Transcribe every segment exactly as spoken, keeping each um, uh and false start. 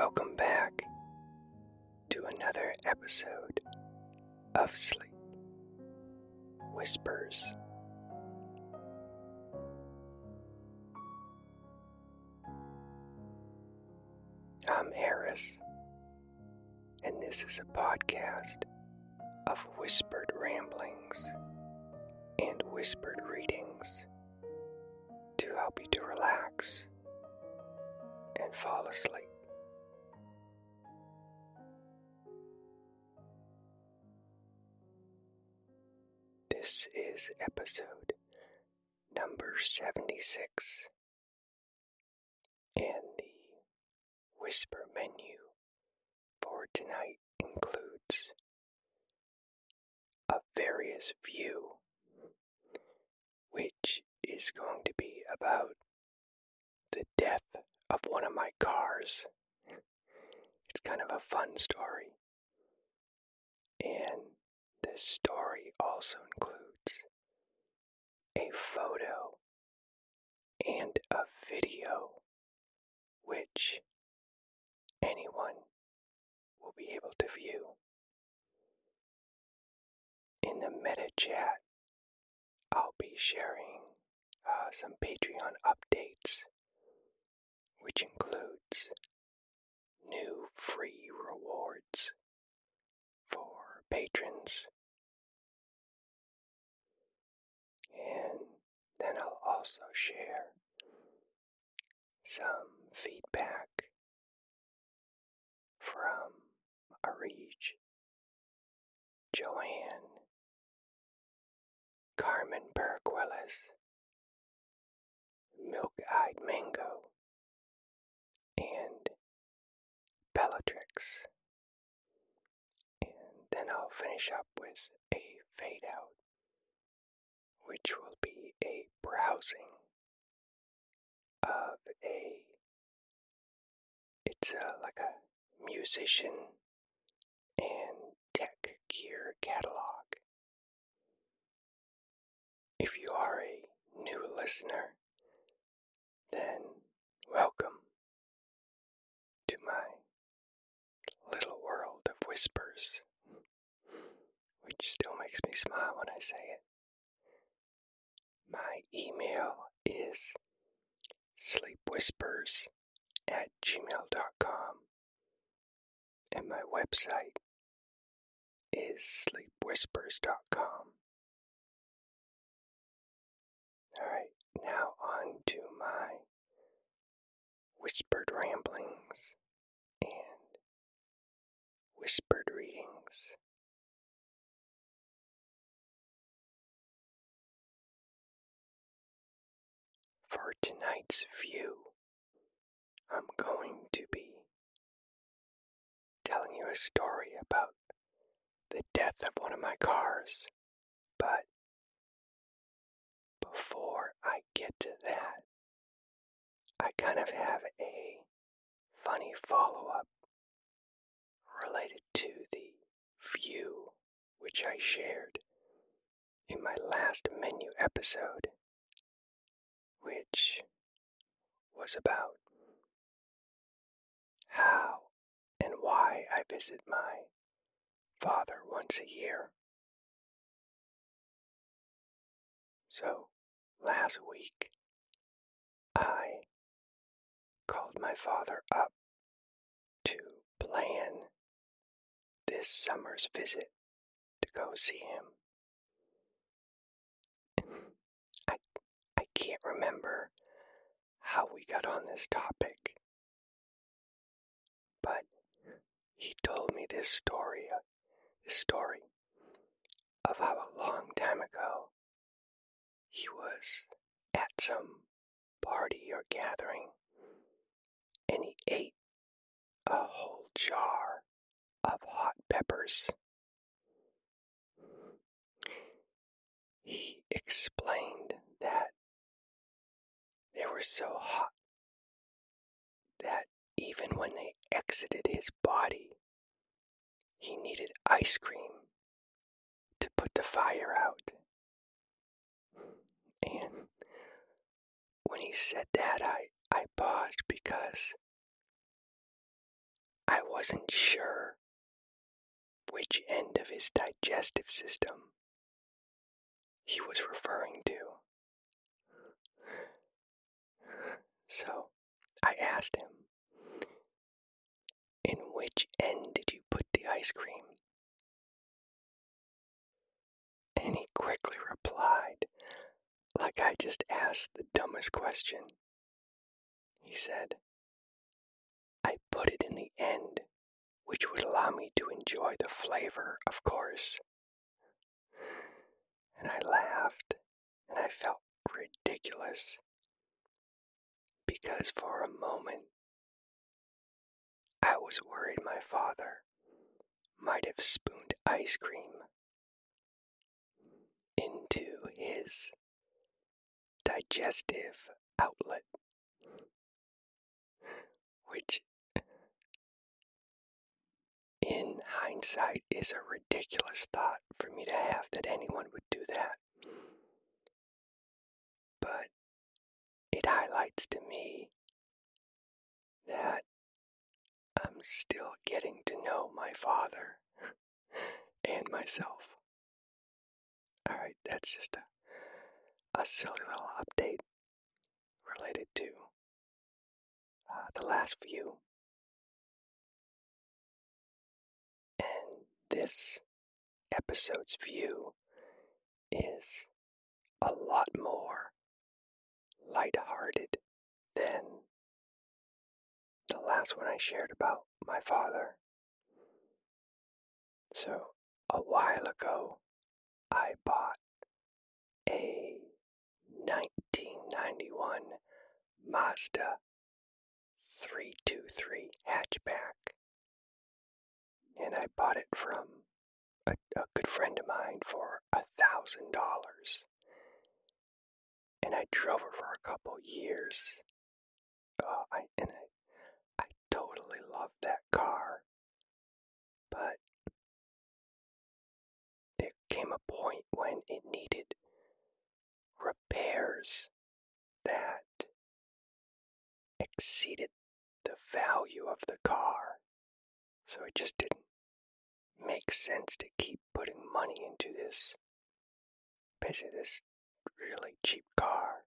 Welcome back to another episode of Sleep Whispers. I'm Harris, and this is a podcast of whispered ramblings and whispered readings to help you to relax and fall asleep. This is episode number seventy-six, and the whisper menu for tonight includes a various view, which is going to be about the death of one of my cars. It's kind of a fun story. And this story also includes a photo and a video, which anyone will be able to view. In the meta chat, I'll be sharing uh, some Patreon updates, which includes new free rewards for patrons. And then I'll also share some feedback from Arij, Joanne, Carmen Paraquelis, Milk-Eyed Mango, and Bellatrix. And then I'll finish up with a fade out, which will be a browsing of a, it's a, like a musician and tech gear catalog. If you are a new listener, then welcome to my little world of whispers, which still makes me smile when I say it. My email is sleepwhispers at gmail dot com, and my website is sleep whispers dot com. Alright, now on to my whispered ramblings and whispered readings. For tonight's view, I'm going to be telling you a story about the death of one of my cars, but before I get to that, I kind of have a funny follow-up related to the view which I shared in my last menu episode, which was about how and why I visit my father once a year. So, last week, I called my father up to plan this summer's visit to go see him. I, I can't remember how we got on this topic, but he told me this story, uh, this story of how a long time ago he was at some party or gathering, and he ate a whole jar of hot peppers. He explained that they were so hot that even when they exited his body, he needed ice cream to put the fire out. And when he said that, I, I paused because I wasn't sure which end of his digestive system he was referring to. So I asked him, "In which end did you put the ice cream?" And he quickly replied, like I just asked the dumbest question. He said, "I put it in the end, which would allow me to enjoy the flavor, of course." And I laughed, and I felt ridiculous, because for a moment, I was worried my father might have spooned ice cream into his digestive outlet, which in hindsight is a ridiculous thought for me to have, that anyone would do that. But it highlights to me that I'm still getting to know my father and myself. Alright, that's just a, a silly little update related to uh, the last view. And this episode's view is a lot more lighthearted than the last one I shared about my father. So, a while ago, I bought a nineteen ninety-one Mazda three twenty-three hatchback, and I bought it from a, a good friend of mine for a thousand dollars, and I drove it for a couple years. Uh, I and I, I totally loved that car, but there came a point when it needed repairs that exceeded the value of the car, so it just didn't make sense to keep putting money into this, basically this really cheap car.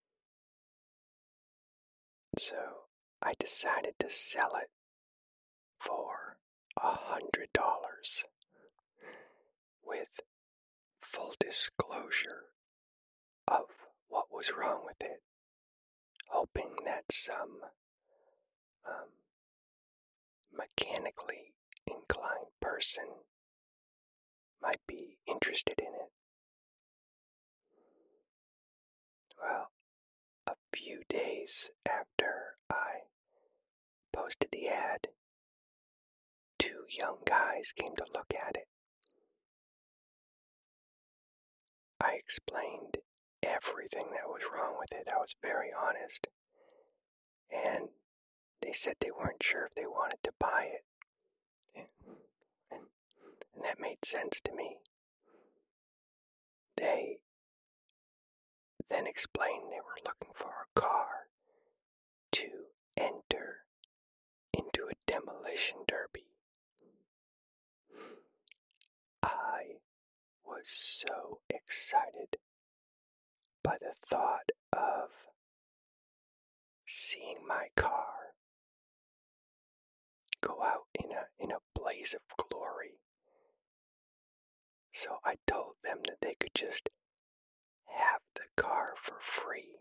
So I decided to sell it for a hundred dollars with full disclosure of what was wrong with it, hoping that some um, mechanically inclined person might be interested in it. Well, a few days after I posted the ad, two young guys came to look at it. I explained everything that was wrong with it. I was very honest. And they said they weren't sure if they wanted to buy it. And, and, and that made sense to me. They then explained they were looking for a car to enter into a demolition derby. I was so excited by the thought of seeing my car go out in a in a blaze of glory. So I told them that they could just have the car for free.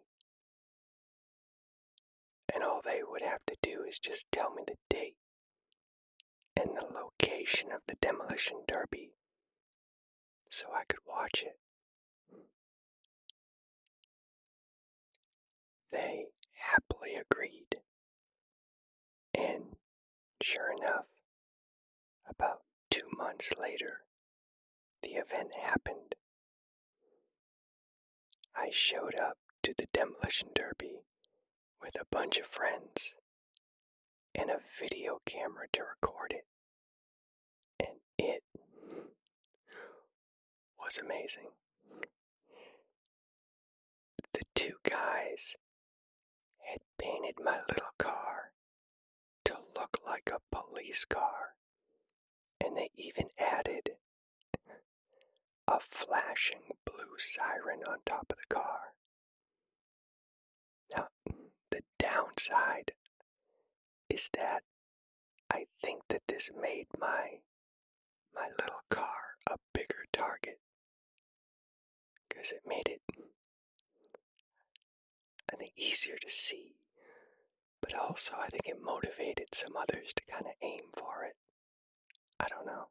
And all they would have to do is just tell me the date and the location of the demolition derby so I could watch it. They happily agreed. And sure enough, about two months later, the event happened. I showed up to the demolition derby with a bunch of friends and a video camera to record it. And it was amazing. The two guys had painted my little car to look like a police car, and they even added a flashing blue siren on top of the car. Now, the downside is that I think that this made my my little car a bigger target, because it made it, I think, easier to see, but also I think it motivated some others to kind of aim for it. I don't know.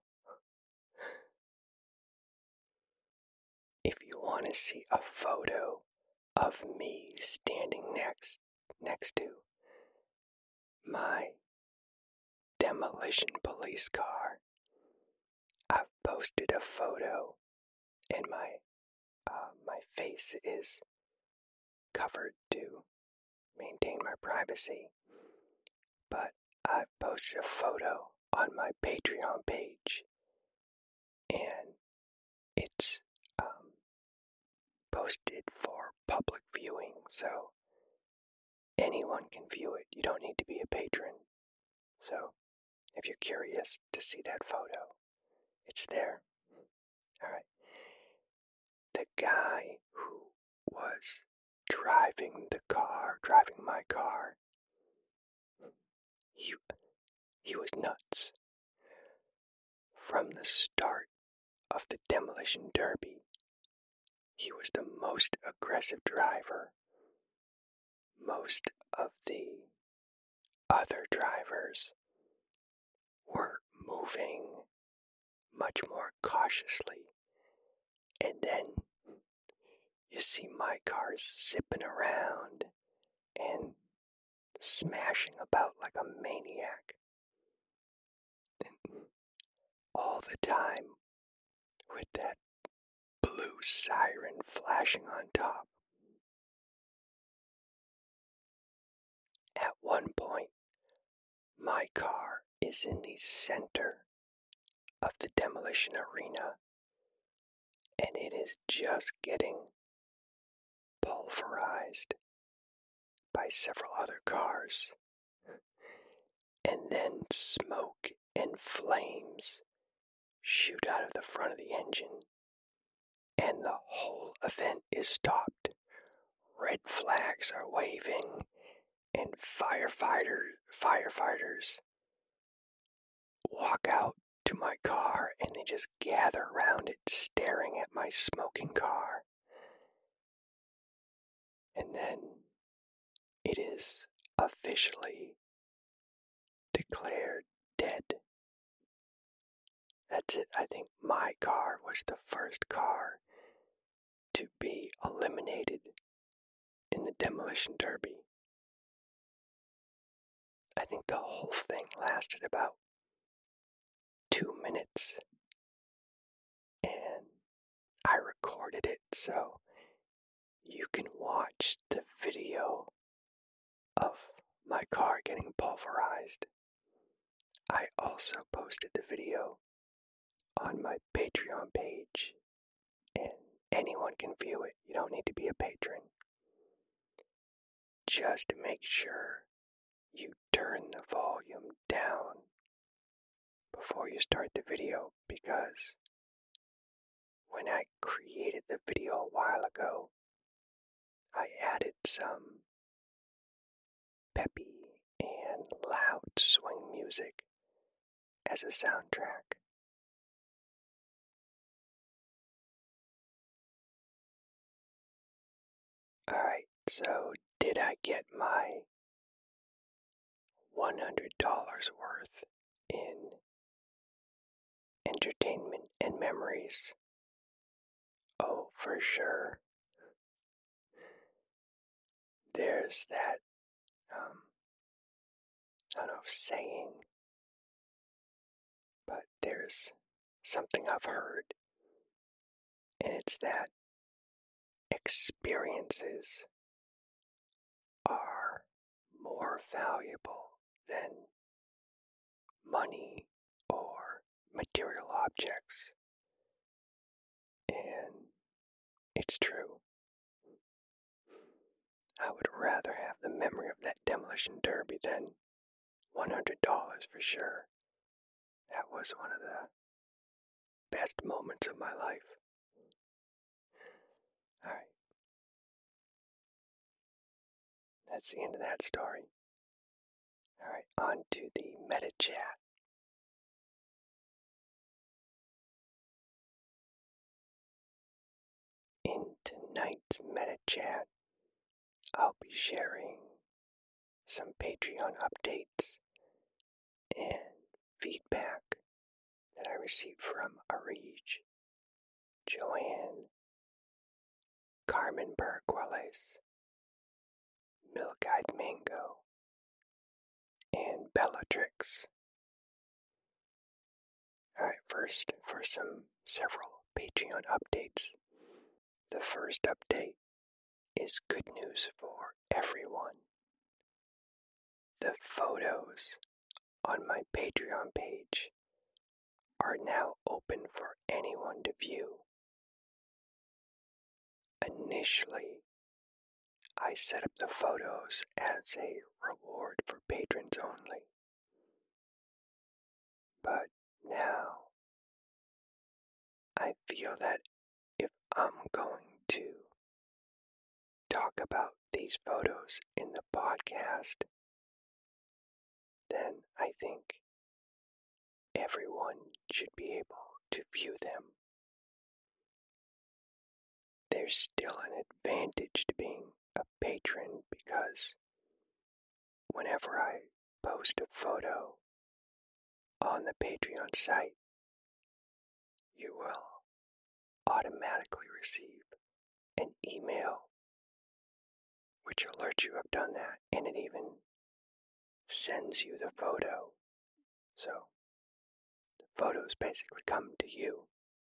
If you want to see a photo of me standing next next to my demolition police car, I've posted a photo, and my uh, my face is covered to maintain my privacy, but I've posted a photo on my Patreon page, and it's um, posted for public viewing, so anyone can view it. You don't need to be a patron. So if you're curious to see that photo, it's there. Alright. The guy who was driving the car, driving my car, he, he was nuts. From the start of the demolition derby, he was the most aggressive driver. Most of the other drivers were moving much more cautiously, and then you see my car zipping around and smashing about like a maniac, and all the time with that blue siren flashing on top. At one point, my car is in the center of the demolition arena, and it is just getting pulverized by several other cars. And then smoke and flames shoot out of the front of the engine, and the whole event is stopped. Red flags are waving, and firefighter, firefighters walk out to my car, and they just gather around it, staring at my smoking car. And then it is officially declared dead. That's it. I think my car was the first car to be eliminated in the demolition derby. I think the whole thing lasted about two minutes, and I recorded it, so you can watch the video of my car getting pulverized. I also posted the video on my Patreon page, and anyone can view it. You don't need to be a patron. Just make sure you turn the volume down before you start the video, because when I created the video a while ago, I added some peppy and loud swing music as a soundtrack. Alright, so did I get my one hundred dollars worth in entertainment and memories? Oh, for sure. There's that, um, I don't know if saying, but there's something I've heard, and it's that experiences are more valuable than money or material objects. And it's true. I would rather have the memory of that demolition derby than one hundred dollars for sure. That was one of the best moments of my life. Alright. That's the end of that story. Alright, on to the meta chat. In tonight's meta chat, I'll be sharing some Patreon updates and feedback that I received from Arij, Joanne, Carmen Berguales, Milk-Eyed Mango, and Bellatrix. Alright, first for some several Patreon updates. The first update is good news for everyone. The photos on my Patreon page are now open for anyone to view. Initially, I set up the photos as a reward for patrons only. But now, I feel that if I'm going to talk about these photos in the podcast, then I think everyone should be able to view them. There's still an advantage to being a patron because whenever I post a photo on the Patreon site, you will automatically receive an email which alerts you I've done that, and it even sends you the photo. So the photos basically come to you.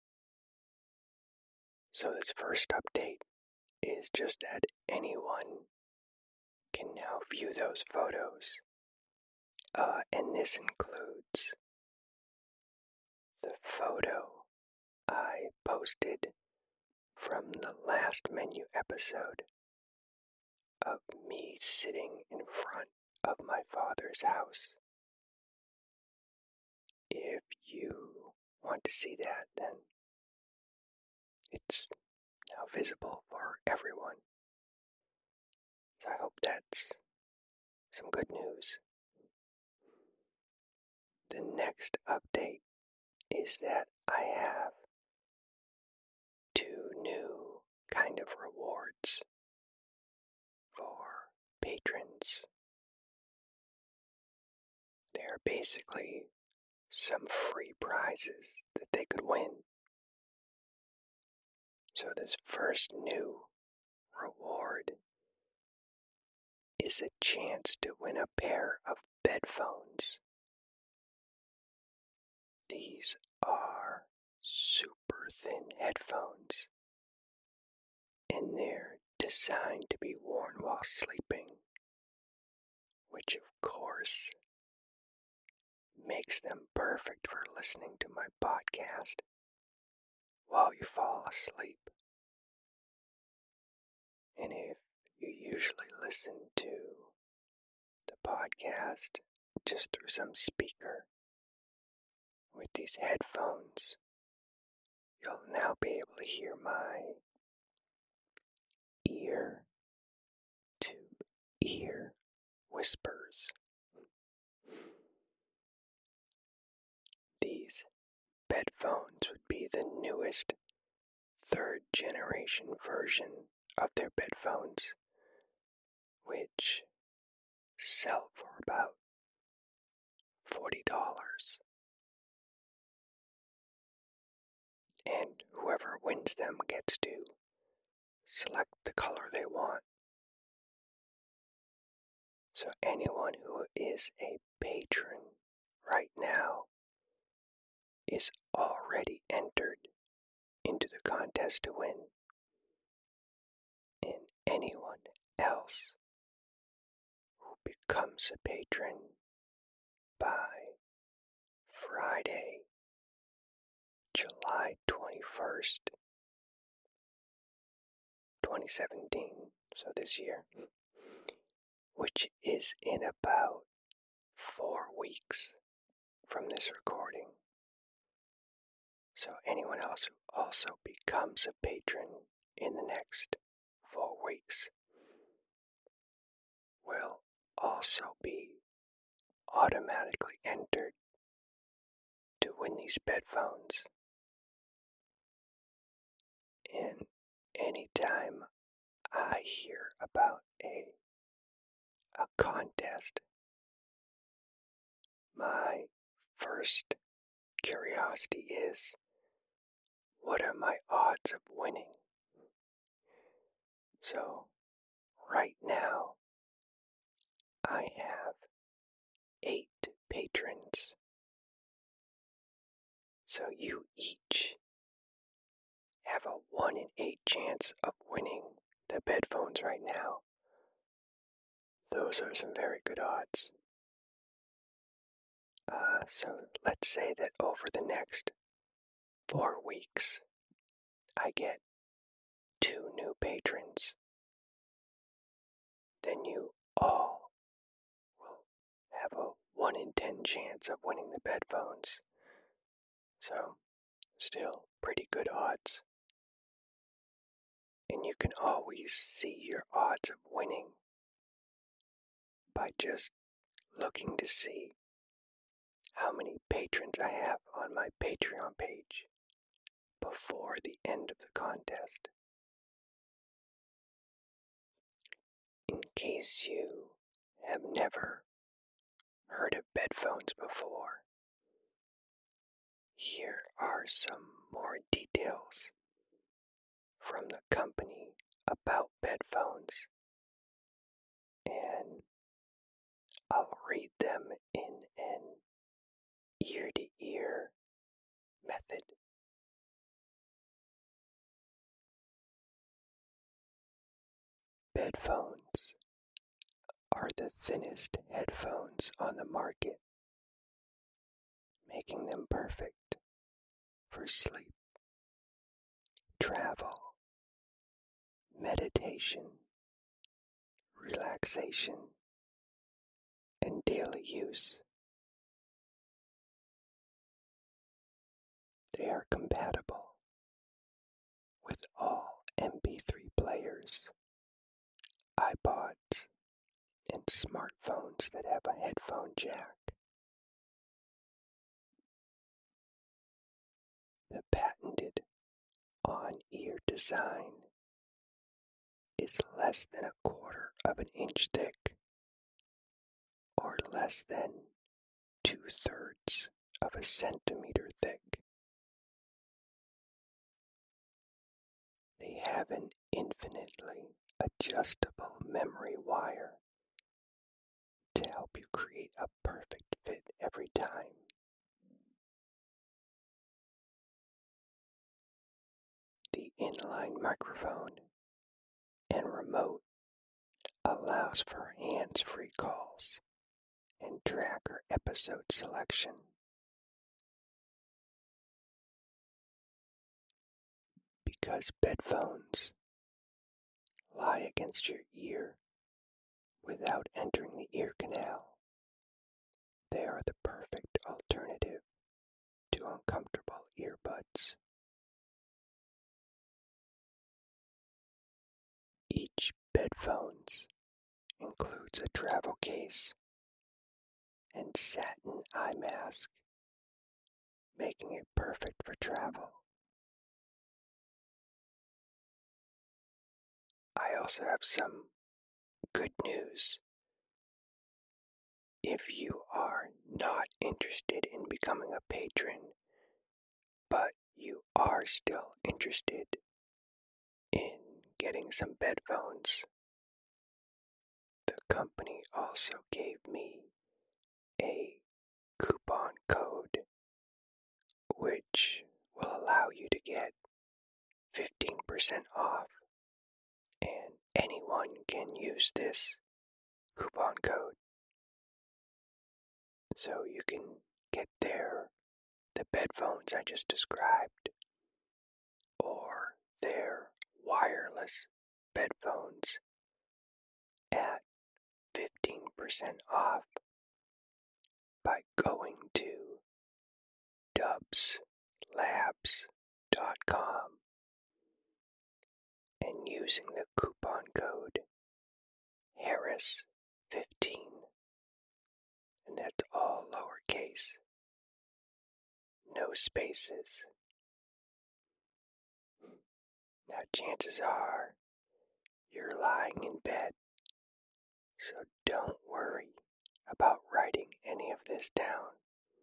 So this first update is just that anyone can now view those photos. Uh, and this includes the photo I posted from the last menu episode of me sitting in front of my father's house. If you want to see that, then it's now visible for everyone. So I hope that's some good news. The next update is that I have two new kind of rewards for patrons. They're basically some free prizes that they could win. So this first new reward is a chance to win a pair of bedphones. These are super thin headphones, and they're designed to be worn while sleeping, which of course makes them perfect for listening to my podcast while you fall asleep. And if you usually listen to the podcast just through some speaker, with these headphones, you'll now be able to hear my ear to ear whispers. These bedphones would be the newest third generation version of their bedphones, which sell for about forty dollars. And whoever wins them gets to select the color they want. So anyone who is a patron right now is already entered into the contest to win. And anyone else who becomes a patron by Friday, July twenty-first, twenty seventeen, so this year, which is in about four weeks from this recording. So anyone else who also becomes a patron in the next four weeks will also be automatically entered to win these bedphones. And anytime I hear about a a contest, my first curiosity is, what are my odds of winning? So, right now, I have eight patrons. So you each have a one in eight chance of winning the bedphones right now. Those are some very good odds. Uh, so let's say that over the next four weeks, I get two new patrons. Then you all will have a one in ten chance of winning the bedphones. So, still pretty good odds. And you can always see your odds of winning by just looking to see how many patrons I have on my Patreon page before the end of the contest. In case you have never heard of bedphones before, here are some more details from the company about bedphones, and I'll read them in an ear-to-ear method. Bedphones are the thinnest headphones on the market, making them perfect for sleep, travel, meditation, relaxation, and daily use. They are compatible with all M P three players, iPods, and smartphones that have a headphone jack. The patented on-ear design is less than a quarter of an inch thick, or less than two-thirds of a centimeter thick. They have an infinitely adjustable memory wire to help you create a perfect fit every time. The inline microphone and remote allows for hands-free calls and tracker episode selection. Because bedphones lie against your ear without entering the ear canal, they are the perfect alternative to uncomfortable earbuds. Each bedphones includes a travel case and satin eye mask, making it perfect for travel. I also have some good news. If you are not interested in becoming a patron, but you are still interested in getting some bedphones, the company also gave me a coupon code which will allow you to get fifteen percent off, and anyone can use this coupon code. So you can get their the bedphones I just described, or their wireless bedphones at fifteen percent off jacobs labs dot com and using the coupon code Harris fifteen, and that's all lowercase, no spaces. Now chances are you're lying in bed, so don't worry about writing any of this down.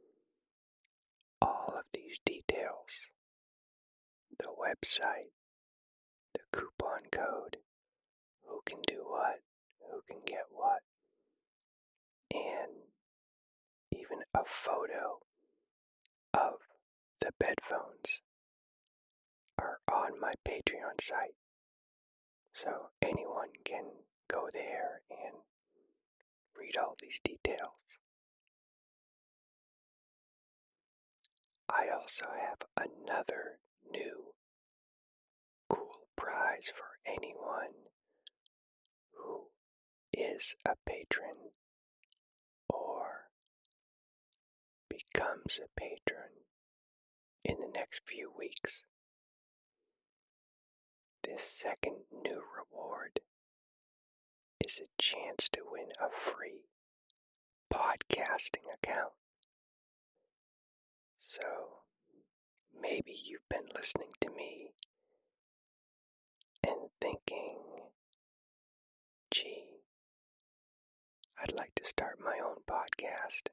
All of these details, the website, the coupon code, who can do what, who can get what, and even a photo of the bedphones are on my Patreon site. So anyone can go there and read all these details. I also have another new cool prize for anyone who is a patron or becomes a patron in the next few weeks. This second new reward is a chance to win a free podcasting account. So maybe you've been listening to me and thinking, gee, I'd like to start my own podcast.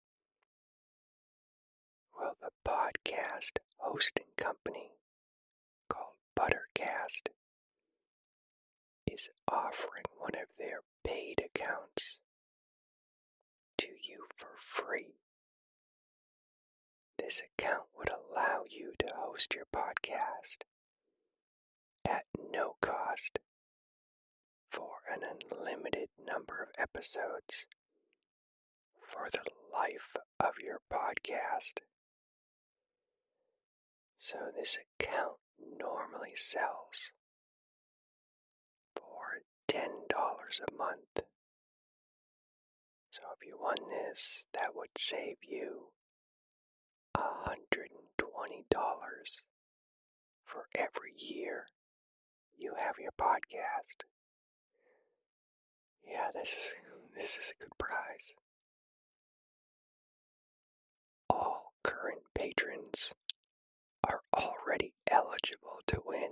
Well, the podcast hosting company called Buttercast is offering one of their paid accounts to you for free. This account would allow you to host your podcast at no cost for an unlimited number of episodes for the life of your podcast. So this account normally sells for ten dollars a month. So if you won this, that would save you one hundred twenty dollars for every year you have your podcast. Yeah, this is this is a good prize. All current patrons are already eligible to win,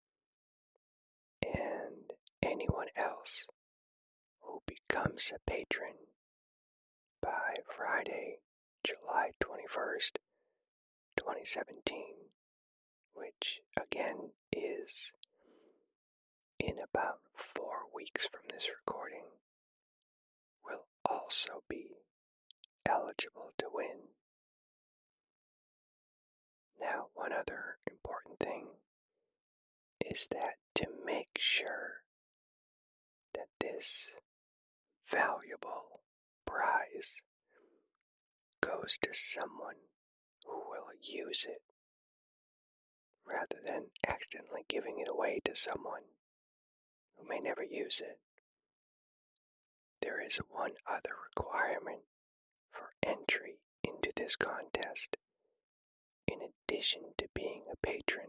and anyone else who becomes a patron by Friday, July twenty-first, twenty seventeen, which again is in about four weeks from this recording, will also be eligible to win. Now, one other important thing is that to make sure that this valuable prize goes to someone who will use it, rather than accidentally giving it away to someone who may never use it, there is one other requirement for entry into this contest, in addition to being a patron,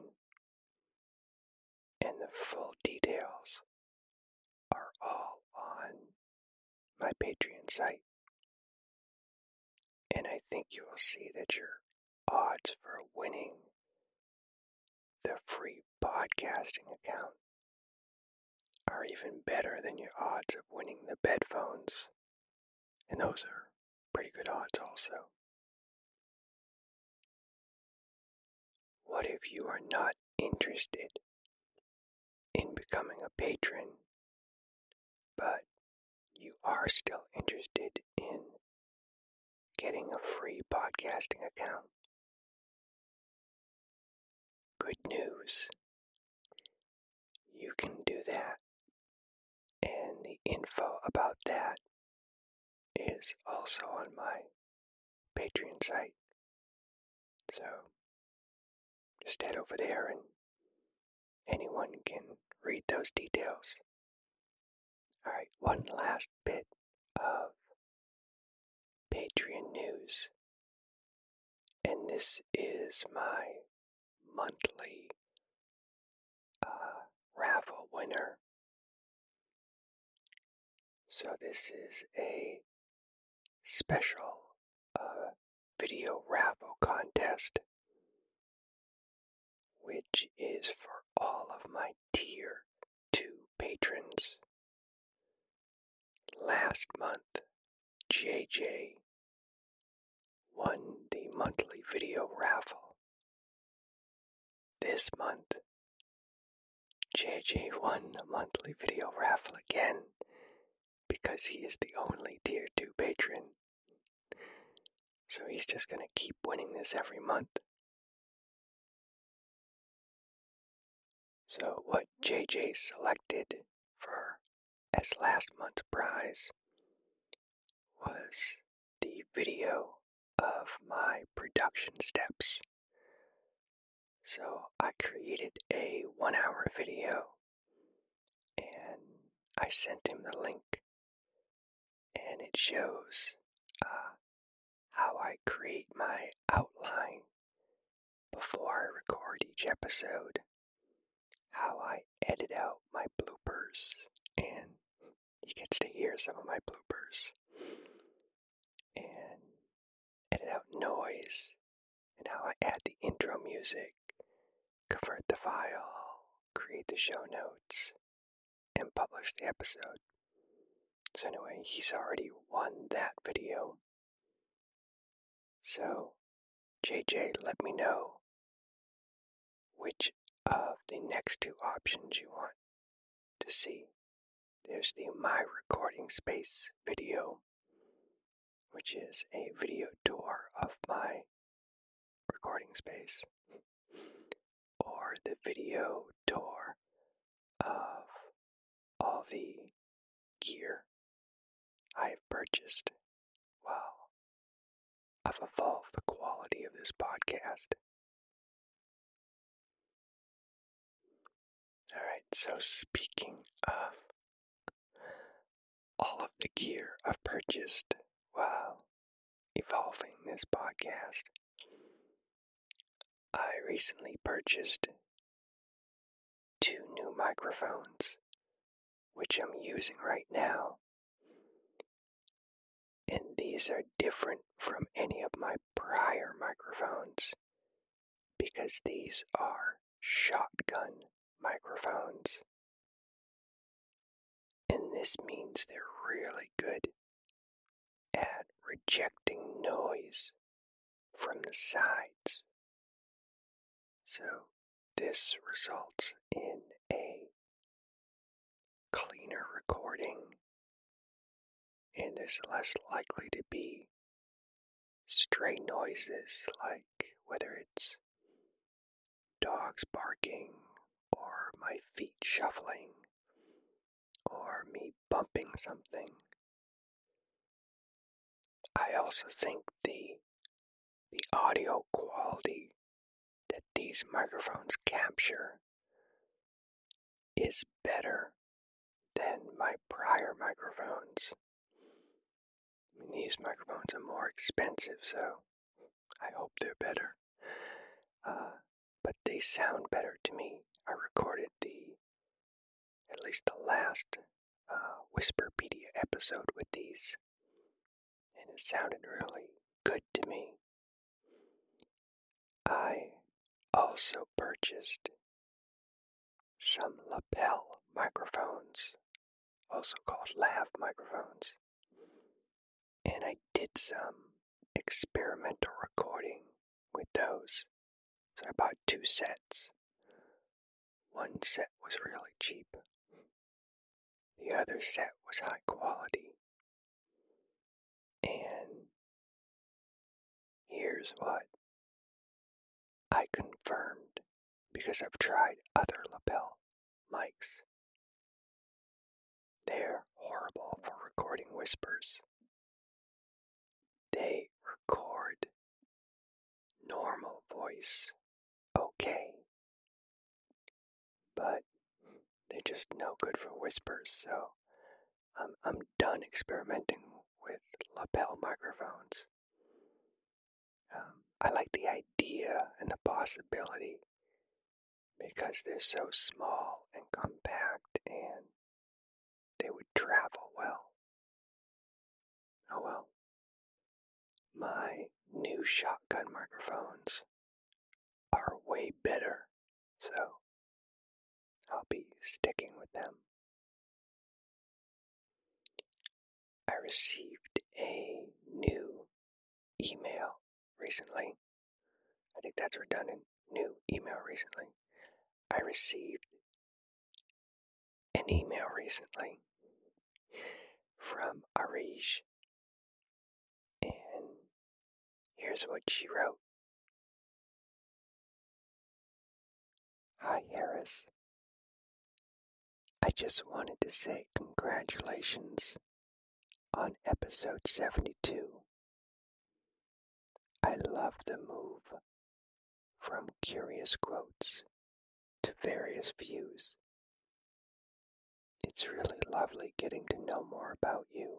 and the full details are all on my Patreon site. And I think you will see that your odds for winning the free podcasting account are even better than your odds of winning the bedphones. And those are pretty good odds also. What if you are not interested in becoming a patron, but you are still interested in getting a free podcasting account? Good news. You can do that. And the info about that is also on my Patreon site. So just head over there and anyone can read those details. Alright, one last bit of Patreon news. and this is my monthly uh, raffle winner. So this is a special uh, video raffle contest, which is for all of my tier two patrons. Last month, J J won the monthly video raffle. This month, J J won the monthly video raffle again because he is the only tier two patron. So he's just going to keep winning this every month. So what J J selected for as last month's prize was the video of my production steps. So I created a one hour video and I sent him the link, and it shows uh, how I create my outline before I record each episode, how I edit out my bloopers, and he gets to hear some of my bloopers, and edit out noise, and how I add the intro music, convert the file, create the show notes, and publish the episode. So anyway, he's already won that video. So, J J, let me know which of the next two options you want to see. There's the My Recording Space video, which is a video tour of my recording space, or the video tour of all the gear I've purchased. Wow, I've evolved the quality of this podcast. Alright, so speaking of all of the gear I've purchased while evolving this podcast, I recently purchased two new microphones, which I'm using right now. And these are different from any of my prior microphones because these are shotgun microphones. And this means they're really good at rejecting noise from the sides. So this results in a cleaner recording, and there's less likely to be stray noises, like whether it's dogs barking or my feet shuffling or me bumping something. I also think the the audio quality that these microphones capture is better than my prior microphones. I mean, these microphones are more expensive, so I hope they're better. Uh, but they sound better to me. I recorded the, at least the last uh, Whisperpedia episode with these, and it sounded really good to me. I also purchased some lapel microphones, also called lav microphones, and I did some experimental recording with those. So I bought two sets. One set was really cheap. The other set was high quality. And here's what I confirmed, because I've tried other lapel mics. They're horrible for recording whispers. They record normal voice okay, but they're just no good for whispers, so I'm, I'm done experimenting with lapel microphones. Um, I like the idea and the possibility because they're so small and compact and they would travel well. Oh well. My new shotgun microphones are way better, so I'll be sticking with them. I received a new email recently. I think that's redundant. New email recently. I received an email recently from Arish, and here's what she wrote. Hi Harris. I just wanted to say congratulations on episode seventy-two. I love the move from curious quotes to various views. It's really lovely getting to know more about you.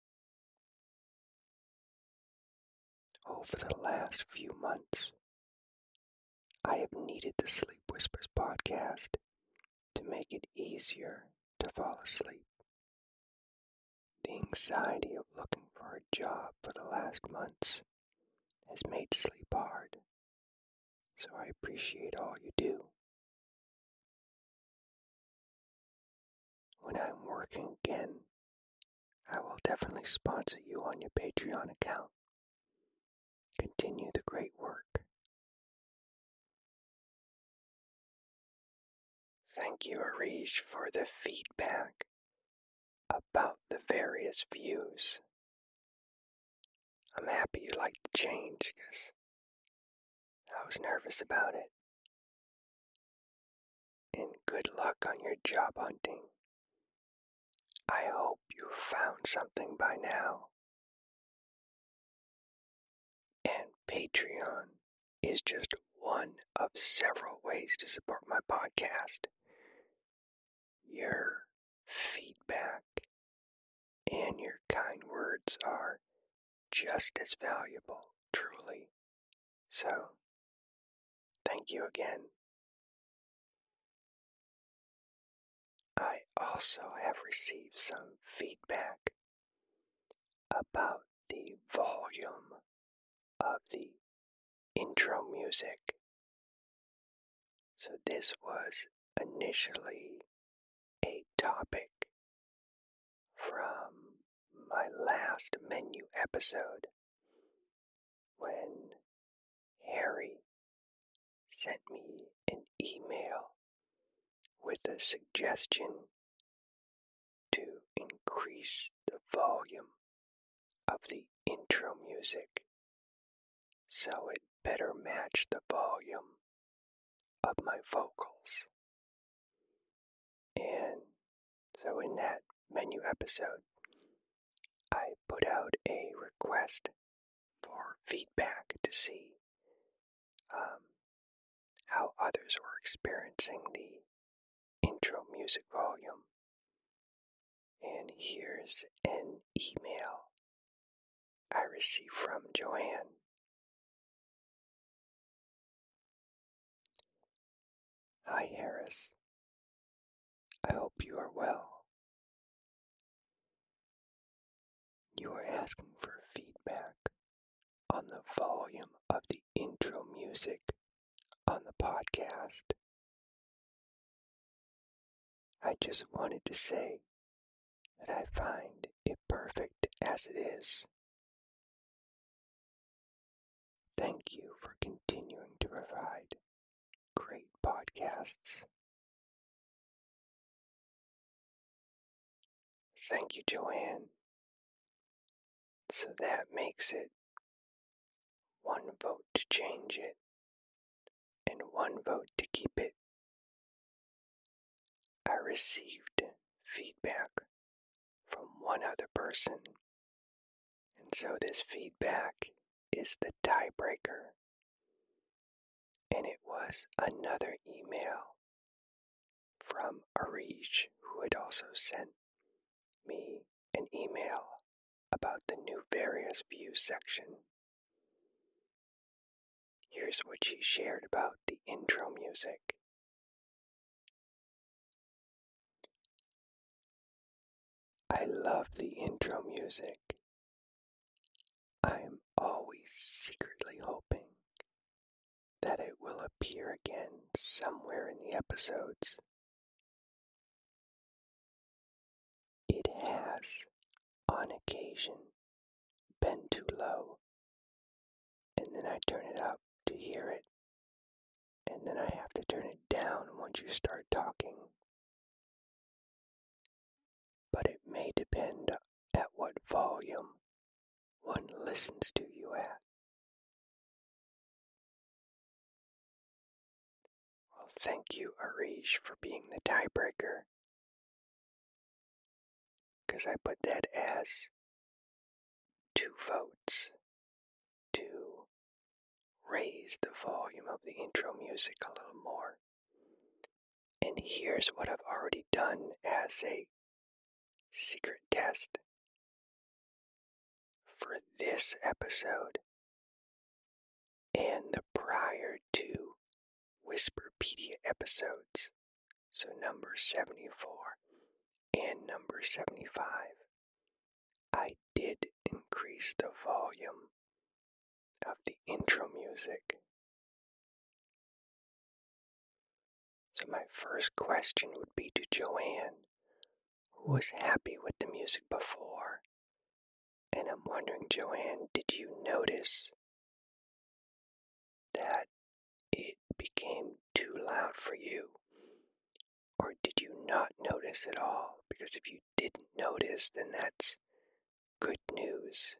Over the last few months, I have needed the Sleep Whispers podcast to make it easier to fall asleep. The anxiety of looking for a job for the last months has made sleep hard, so I appreciate all you do. When I'm working again, I will definitely sponsor you on your Patreon account. Continue the great work. Thank you, Arish, for the feedback about the various views. I'm happy you like the change because I was nervous about it. And good luck on your job hunting. I hope you found something by now. And Patreon is just one of several ways to support my podcast. Your feedback and your kind words are just as valuable, truly. So, thank you again. I also have received some feedback about the volume of the intro music. So this was initially a topic from my last menu episode when Harry sent me an email with a suggestion to increase the volume of the intro music so it better match the volume of my vocals. And so in that menu episode, I put out a request for feedback to see um, how others were experiencing the intro music volume. And here's an email I received from Joanne. Hi Harris, I hope you are well. You are asking for feedback on the volume of the intro music on the podcast. I just wanted to say that I find it perfect as it is. Thank you for continuing to provide great podcasts. Thank you, Joanne. So that makes it one vote to change it and one vote to keep it. I received feedback from one other person, and so this feedback is the tiebreaker. And it was another email from Arish, who had also sent me an email about the new various views section. Here's what she shared about the intro music. I love the intro music. I'm always secretly hoping that it will appear again somewhere in the episodes. It has, on occasion, been too low, and then I turn it up to hear it, and then I have to turn it down once you start talking. But it may depend at what volume one listens to you at. Well, thank you, Arish, for being the tiebreaker, because I put that as two votes to raise the volume of the intro music a little more. And here's what I've already done as a secret test for this episode and the prior two Whisperpedia episodes, so number seventy-four and number seventy-five. I did increase the volume of the intro music. So my first question would be to Joanne, who was happy with the music before. And I'm wondering, Joanne, did you notice that it became too loud for you? Or did you not notice at all? Because if you didn't notice, then that's good news.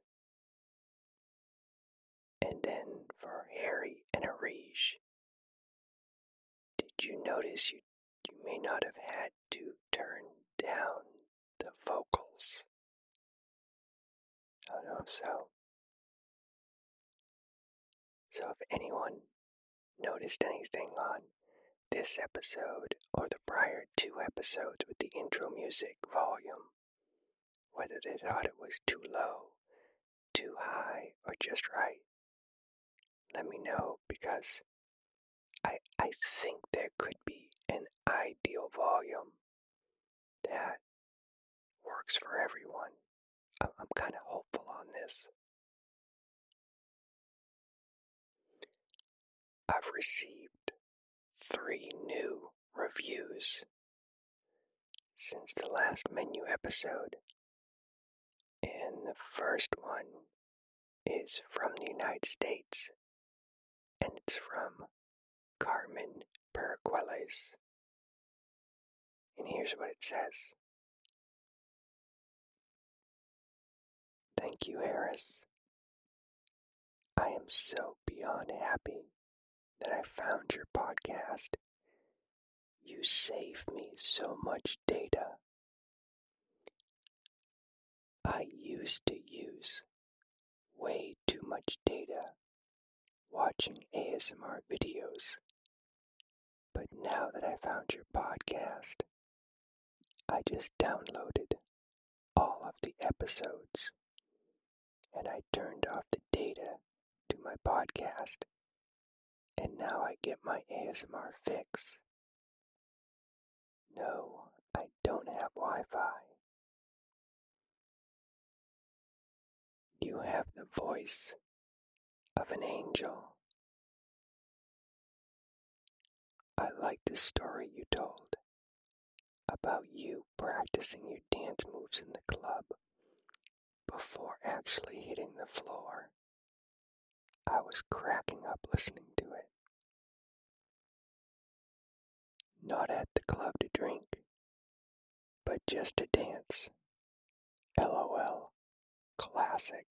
And then for Harry and Arish, did you notice you, you may not have had to turn down the vocals? Oh no, so. So if anyone noticed anything on this episode or the prior two episodes with the intro music volume, whether they thought it was too low, too high, or just right, let me know, because I, I think there could be an ideal volume that works for everyone. I'm, I'm kind of hopeful on this. I've received three new reviews since the last menu episode, and the first one is from the United States, and it's from Carmen Periqueles. And here's what it says. Thank you, Harris. I am so beyond happy that I found your podcast. You save me so much data. I used to use way too much data watching A S M R videos, but now that I found your podcast, I just downloaded all of the episodes and I turned off the data to my podcast, and now I get my A S M R fix. No, I don't have Wi-Fi. You have the voice of an angel. I like the story you told about you practicing your dance moves in the club before actually hitting the floor. I was cracking up listening to it. Not at the club to drink, but just to dance. LOL. Classic.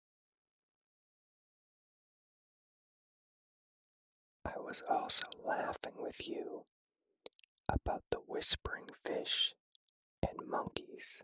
I was also laughing with you about the whispering fish and monkeys.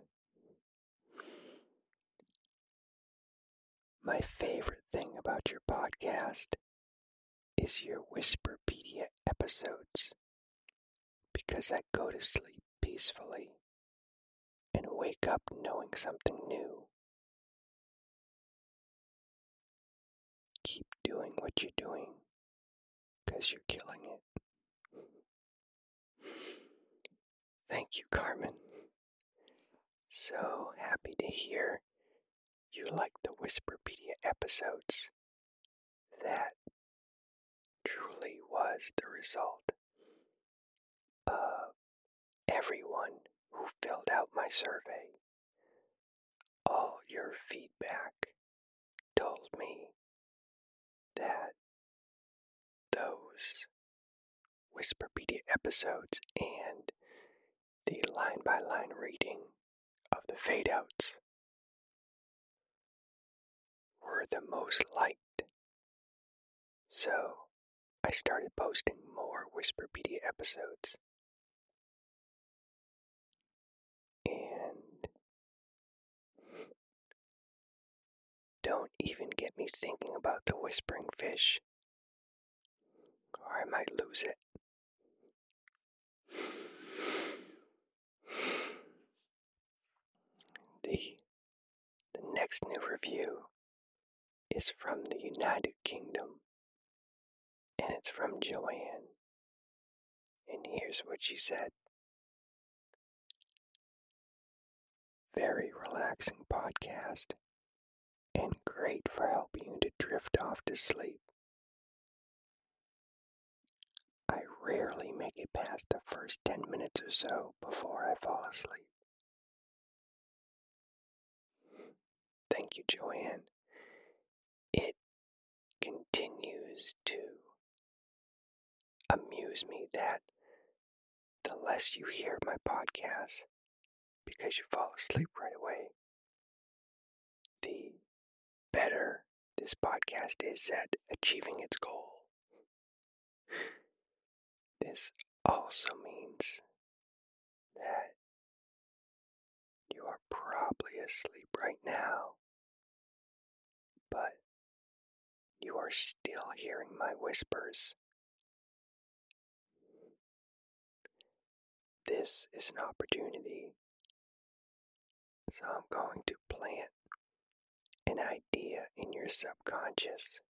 My favorite thing about your podcast is your Whisperpedia episodes, because I go to sleep peacefully and wake up knowing something new. Keep doing what you're doing, because you're killing it. Thank you, Carmen. So happy to hear you like the Whisperpedia episodes. That truly was the result of everyone who filled out my survey. All your feedback told me that those Whisperpedia episodes and the line-by-line reading of the fade-outs were the most liked. So I started posting more Whisperpedia episodes. And don't even get me thinking about the whispering fish, or I might lose it. The, the next new review is from the United Kingdom, and it's from Joanne. And here's what she said. Very relaxing podcast, and great for helping you to drift off to sleep. I rarely make it past the first ten minutes or so before I fall asleep. Thank you, Joanne. It continues to amuse me that the less you hear my podcast, because you fall asleep right away, the better this podcast is at achieving its goal. This also means that you are probably asleep right now, but you are still hearing my whispers. This is an opportunity, so I'm going to plant an idea in your subconscious.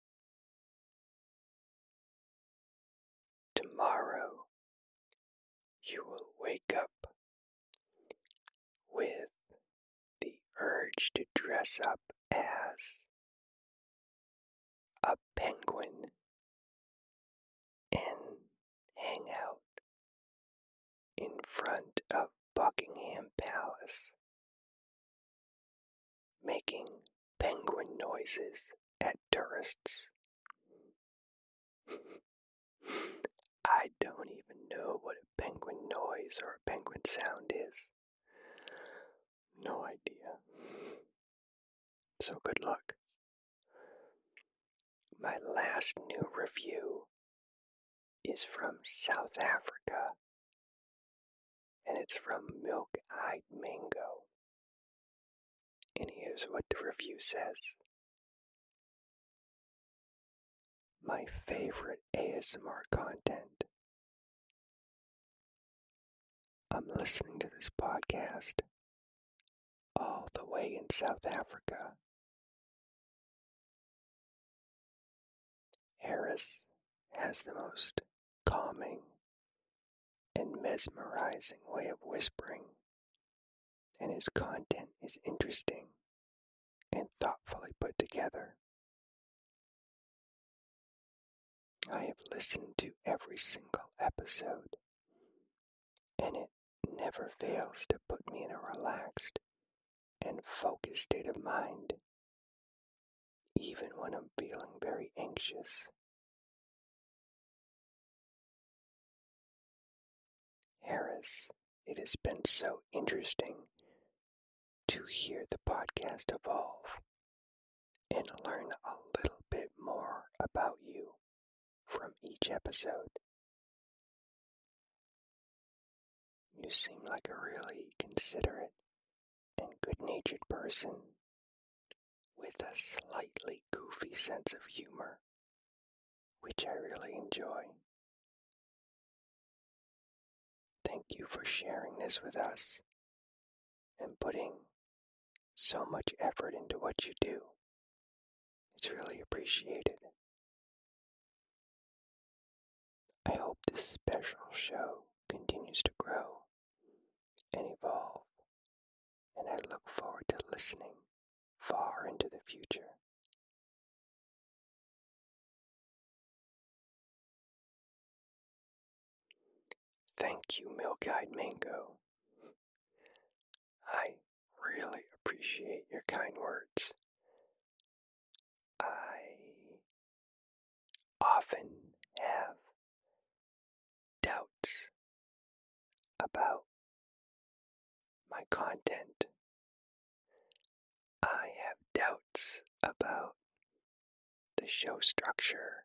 Tomorrow, you will wake up with the urge to dress up as a penguin and hang out in front of Buckingham Palace, making penguin noises at tourists. I don't even know what a penguin noise or a penguin sound is. No idea. So good luck. My last new review is from South Africa, and it's from Milk Eyed Mango. And here's what the review says. My favorite A S M R content. I'm listening to this podcast all the way in South Africa. Harris has the most calming and mesmerizing way of whispering, and his content is interesting and thoughtfully put together. I have listened to every single episode, and it never fails to put me in a relaxed and focused state of mind, even when I'm feeling very anxious. Harris, it has been so interesting to hear the podcast evolve and learn a little bit more about you from each episode. You seem like a really considerate and good-natured person with a slightly goofy sense of humor, which I really enjoy. Thank you for sharing this with us and putting so much effort into what you do. It's really appreciated. I hope this special show continues to grow and evolve, and I look forward to listening far into the future. Thank you, Milk-Eyed Mango. I really appreciate your kind words. I often have doubts about my content. I have doubts about the show structure,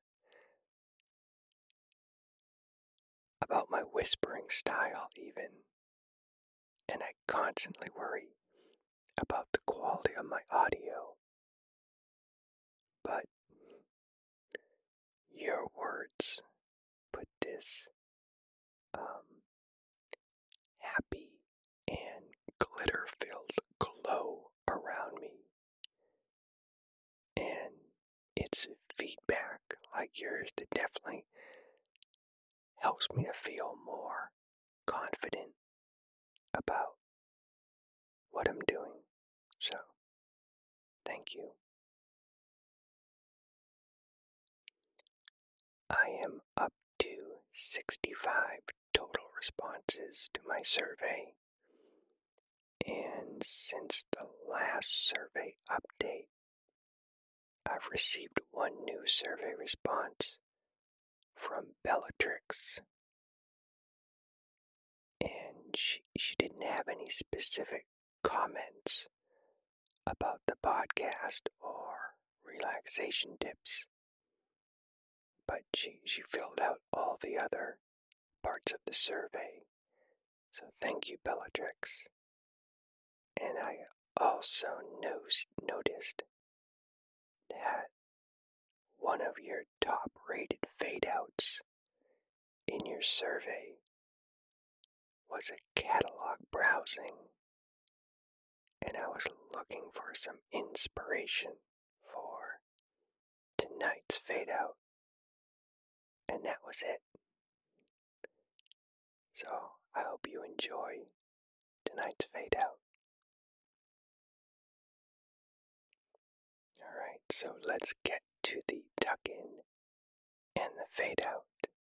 about my whispering style even, and I constantly worry about the quality of my audio. But your words put this um, happy and glitter-filled glow around me. And it's feedback like yours that definitely helps me to feel more confident about what I'm doing. So, thank you. I am up to sixty-five total responses to my survey. And since the last survey update, I've received one new survey response from Bellatrix. And she, she didn't have any specific comments about the podcast or relaxation tips, but she, she filled out all the other parts of the survey. So thank you, Bellatrix. And I also knows, noticed that one of your top rated fade outs in your survey was a catalog browsing, and I was looking for some inspiration for tonight's fade out, and that was it. So I hope you enjoy tonight's fade out. Alright, so let's get to the tuck in and the fade out.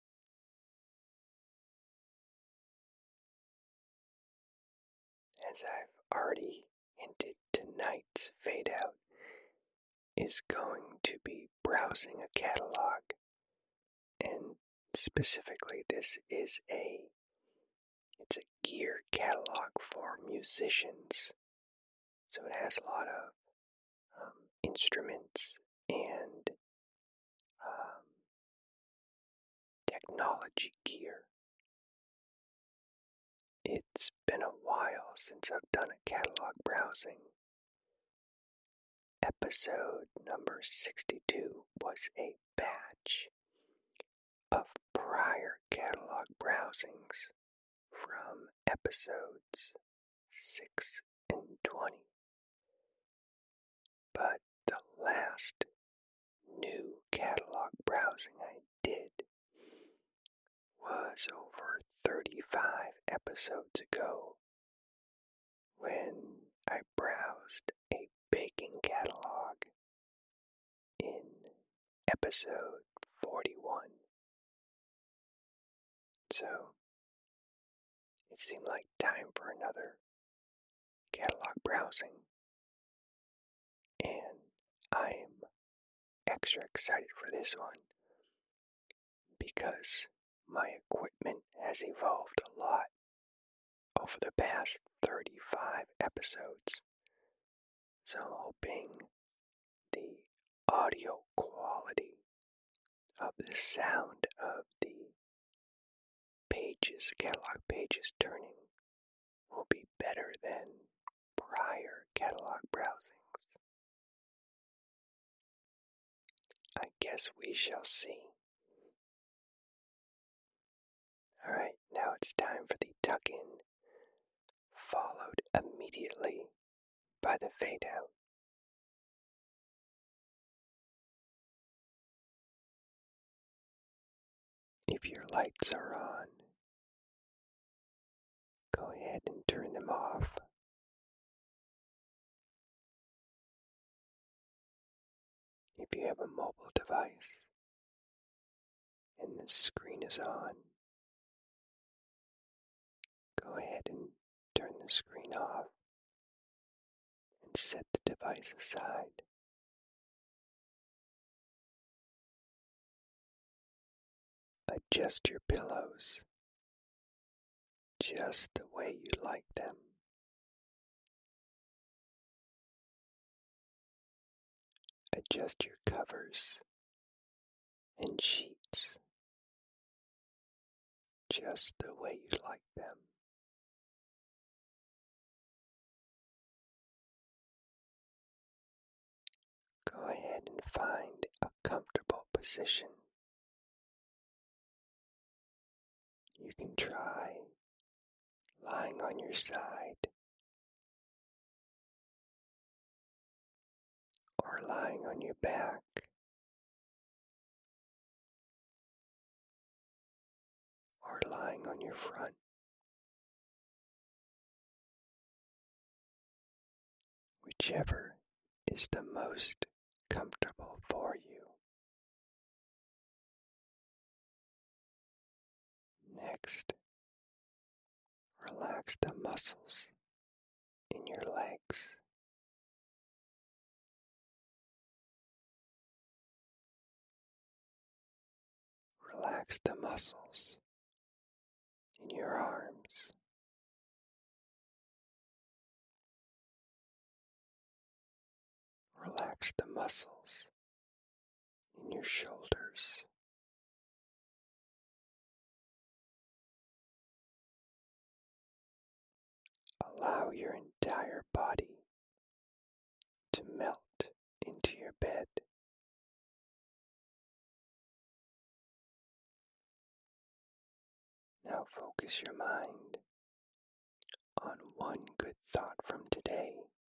As I've already hinted, tonight's fade out is going to be browsing a catalog, and specifically this is a it's a gear catalog for musicians. So it has a lot of um, instruments and um, technology gear. It's been a while since I've done a catalog browsing. Episode number sixty-two was a batch of prior catalog browsings from episodes six and twenty. But the last new catalog browsing I did was over thirty-five episodes ago, when I browsed a baking catalog in episode forty-one. So it seemed like time for another catalog browsing, and I'm extra excited for this one because my equipment has evolved a lot over the past thirty-five episodes. So I'm hoping the audio quality of the sound of the pages, catalog pages turning, will be better than prior catalog browsings. I guess we shall see. Alright, now it's time for the tuck-in, followed immediately by the fade-out. If your lights are on, go ahead and turn them off. If you have a mobile device and the screen is on, go ahead and turn the screen off and set the device aside. Adjust your pillows just the way you like them. Adjust your covers and sheets just the way you like them. Go ahead and find a comfortable position. You can try lying on your side or lying on your back or lying on your front. Whichever is the most comfortable for you. Next, relax the muscles in your legs. Relax the muscles in your arms. Relax the muscles in your shoulders. Allow your entire body to melt into your bed. Now focus your mind on one good thought from today.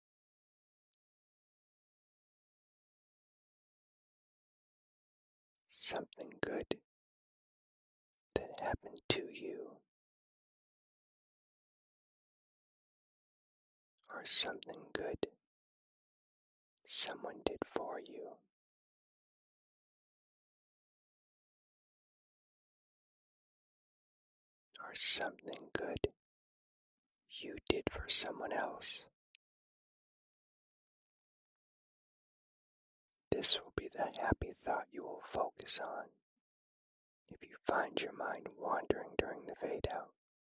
Something good that happened to you, or something good someone did for you. Or something good you did for someone else. This will be the happy thought you will focus on if you find your mind wandering during the fade out.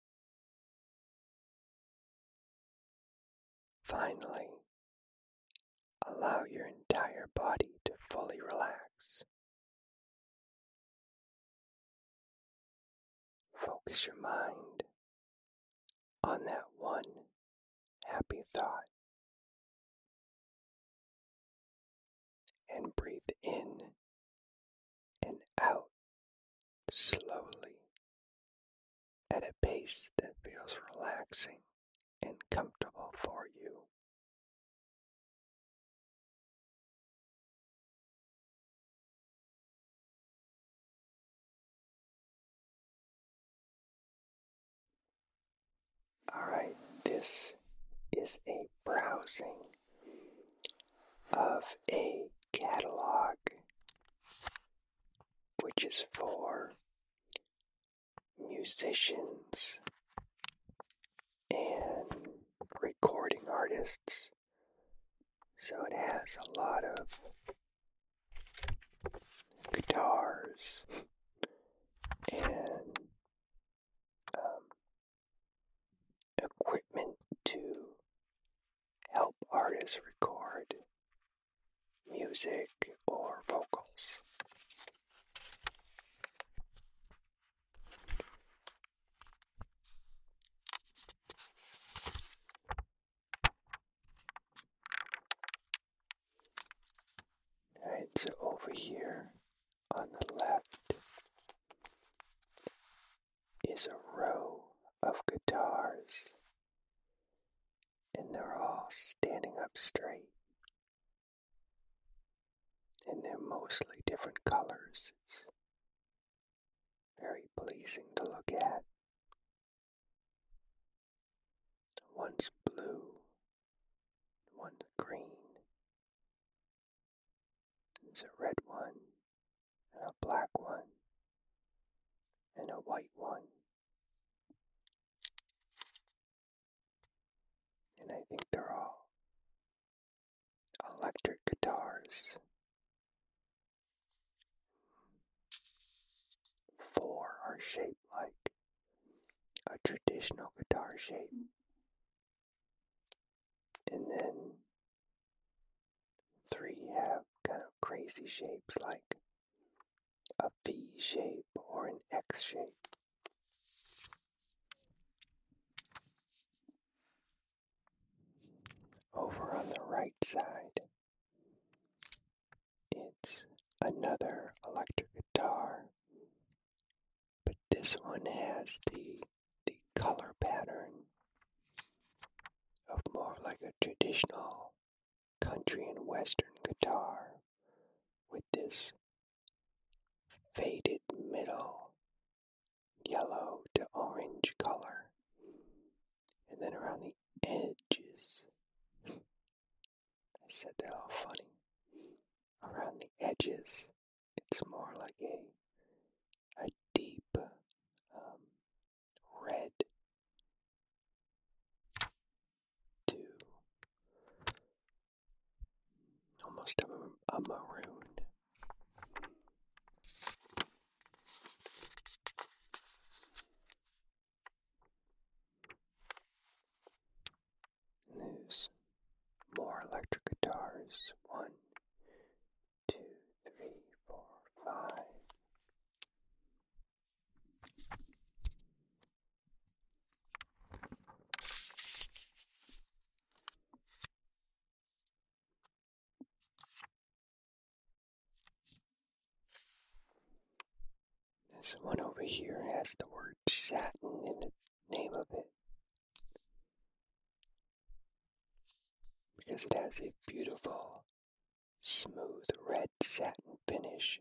Finally, allow your entire body to fully relax. Focus your mind on that one happy thought and breathe in and out slowly at a pace that feels relaxing and comfortable for you. Alright, this is a browsing of a catalog which is for musicians and recording artists. So it has a lot of guitars and um, equipment to help artists record music or vocals. Alright, so over here on the left is a row of guitars, and they're all standing up straight, and they're mostly different colors. It's very pleasing to look at. One's blue, one's green. There's a red one, and a black one, and a white one. And I think they're all electric guitars. Four are shaped like a traditional guitar shape. And then three have kind of crazy shapes like a V shape or an X shape. Over on the right side, it's another electric guitar, but this one has the the color pattern of more like a traditional country and western guitar with this faded middle yellow to orange color, and then around the edges, I said that all funny, around the edges it's more like a a deep um, red to almost a, a maroon. And there's more electric guitars. One, two, three, four, five. This one over here has the word satin in the name of it because it has a beautiful, smooth red satin finish,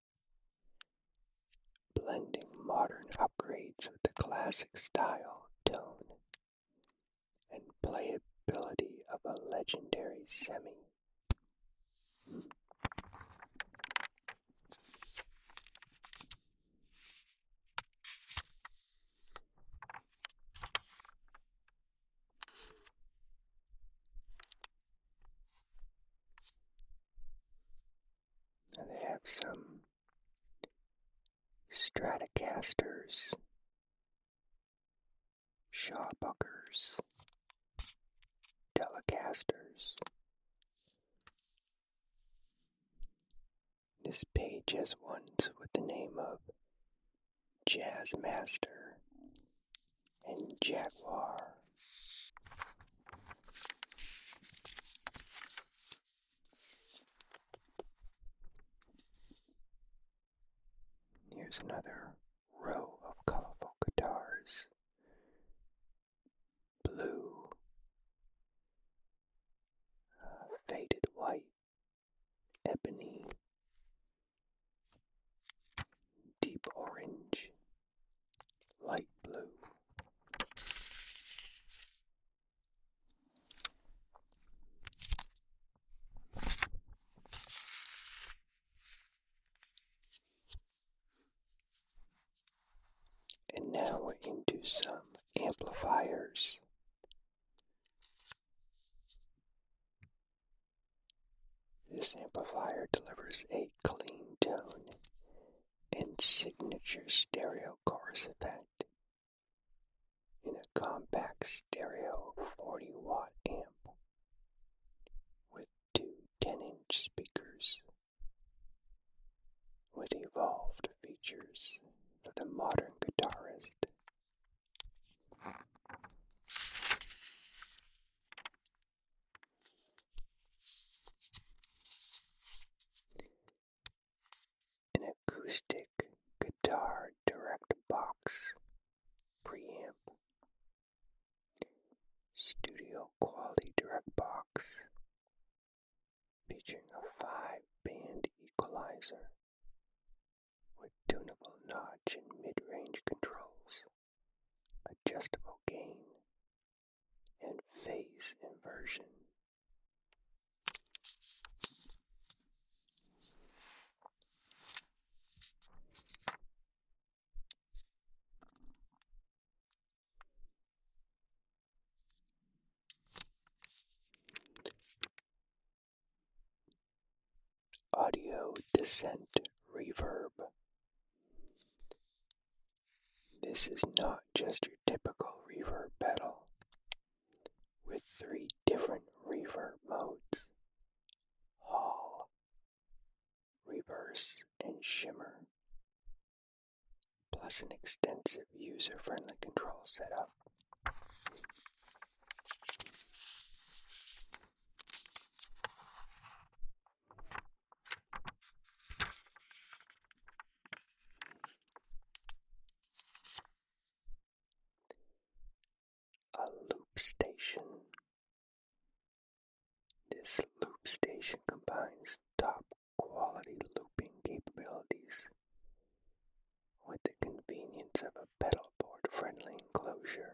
blending modern upgrades with the classic style, tone, and playability of a legendary semi. And they have some Stratocasters, Shawbuckers, Telecasters. This page has ones with the name of Jazzmaster and Jaguar. Here's another row of colorful guitars. Blue, uh, faded white, ebony, deep orange, light blue. And now we're into some amplifiers. This amplifier delivers a clean tone and signature stereo chorus effect in a compact stereo forty watt amp with two ten inch speakers with evolved features for the modern guitarist. An acoustic guitar direct box preamp, studio quality direct box featuring a five band equalizer with tunable notch and mid-range controls, adjustable gain, and phase inversion. Audio Descent Reverb. This is not just your typical reverb pedal, with three different reverb modes: Hall, Reverse, and Shimmer, plus an extensive user-friendly control setup. A loop station. This loop station combines top quality looping capabilities with the convenience of a pedal board friendly enclosure.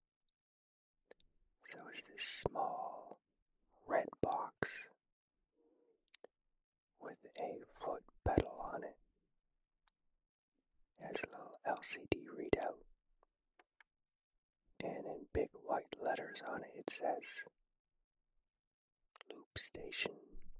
So it's this small red box with a foot pedal on it. It has a little L C D readout, and in big white letters on it, it says Loop Station.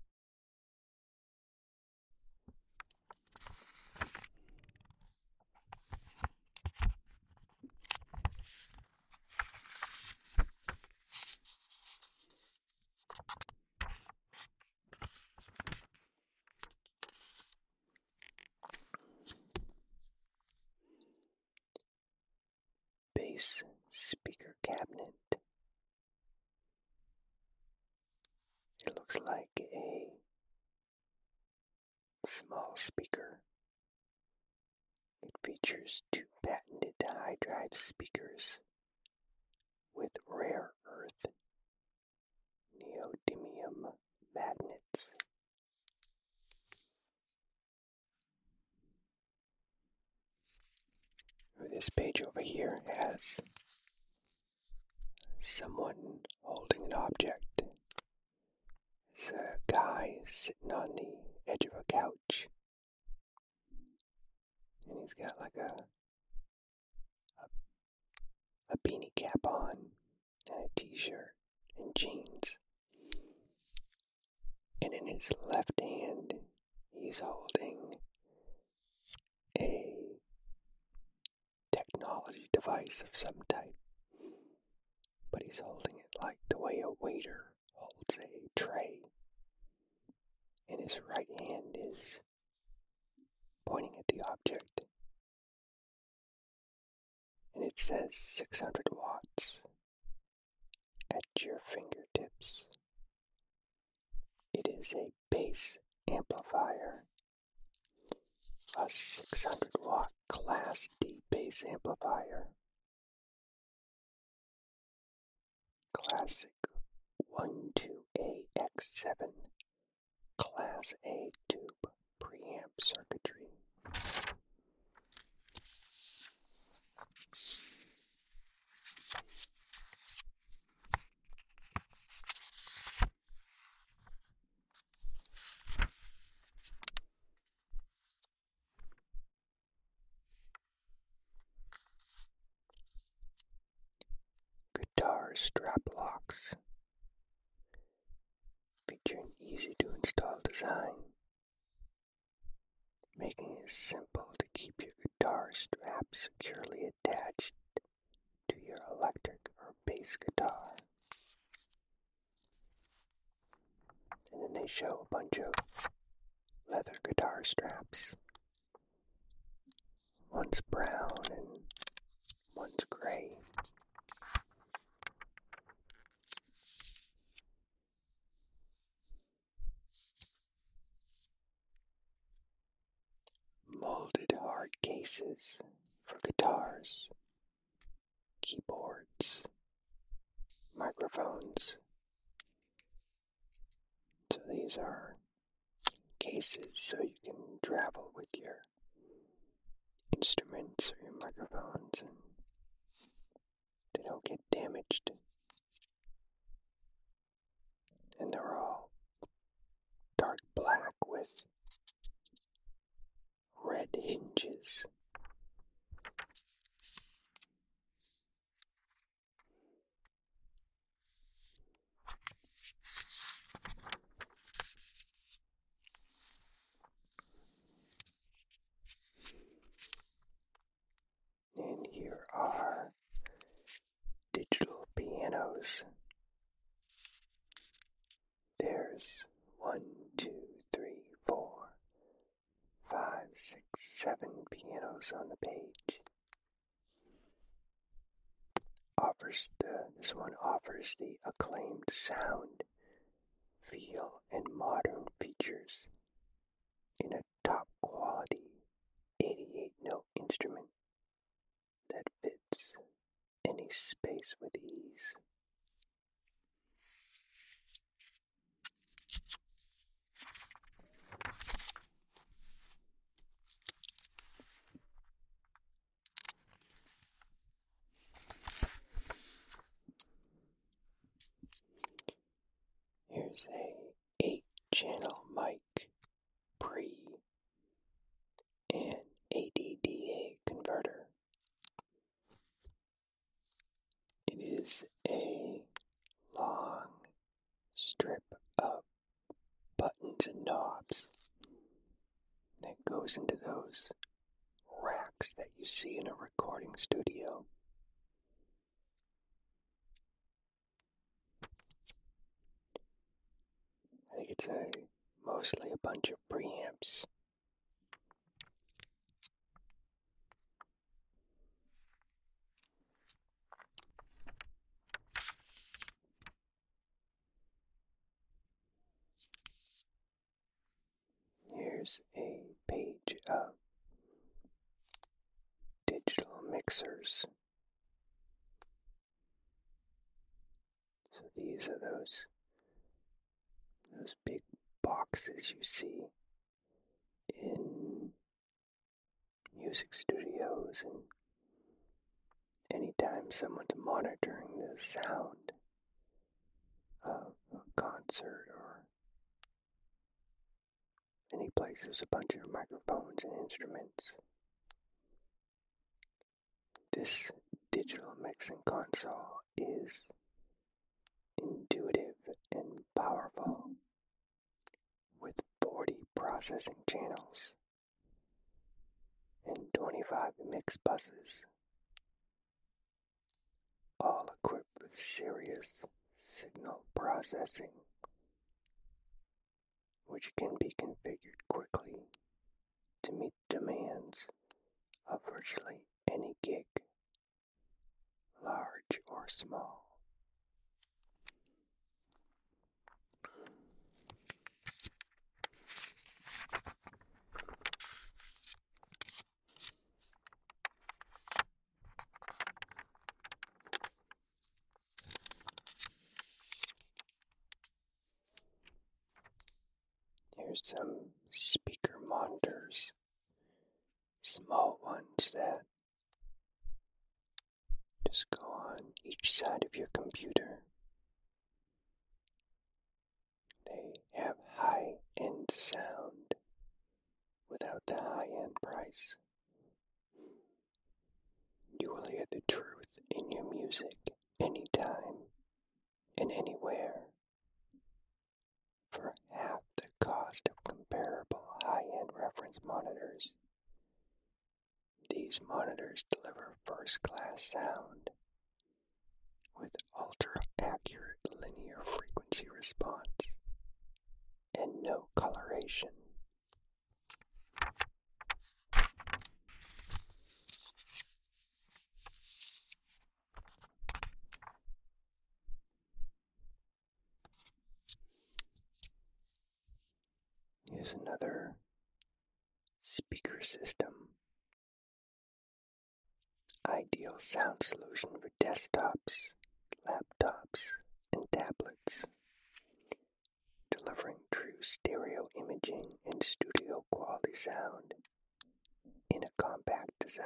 Bass speaker cabinet. It looks like a small speaker. It features two patented high drive speakers with rare earth neodymium magnets. This page over here has someone holding an object. It's a guy sitting on the edge of a couch, and he's got like a a, a beanie cap on and a t-shirt and jeans. And in his left hand, he's holding a technology device of some type, but he's holding it like the way a waiter holds a tray, and his right hand is pointing at the object, and it says six hundred watts at your fingertips. It is a bass amplifier, a six hundred watt Class D bass amplifier, classic one two A X seven Class A tube preamp circuitry. Guitar strap locks feature an easy to install design, making it simple to keep your guitar strap securely attached to your electric or bass guitar. And then they show a bunch of leather guitar straps. One's brown and one's gray. Molded hard cases for guitars, keyboards, microphones. So these are cases so you can travel with your instruments or your microphones and they don't get damaged. And they're all dark black with red hinges. And here are digital pianos. There's one, two, three, four, five, six, seven pianos on the page. Offers the this one offers the acclaimed sound, feel, and modern features in a top quality eighty-eight note instrument that fits any space with ease. Here's a eight channel mic pre and A D D A converter. It is a long strip of buttons and knobs that goes into those racks that you see in a recording studio. I think it's a mostly a bunch of preamps. Here's a page of digital mixers. So these are those those big boxes you see in music studios, and anytime someone's monitoring the sound of a concert or any place there's a bunch of microphones and instruments. This digital mixing console is intuitive and powerful with forty processing channels and twenty-five mix buses, all equipped with serious signal processing, which can be configured quickly to meet demands of virtually any gig, large or small. Here's some speaker monitors, small ones that just go on each side of your computer. They have high-end sound without the high-end price. You will hear the truth in your music anytime and anywhere for half the cost of comparable high-end reference monitors. These monitors deliver first-class sound with ultra-accurate linear frequency response and no coloration. Here's another speaker system. Ideal sound solution for desktops, laptops, and tablets, delivering true stereo imaging and studio quality sound in a compact design.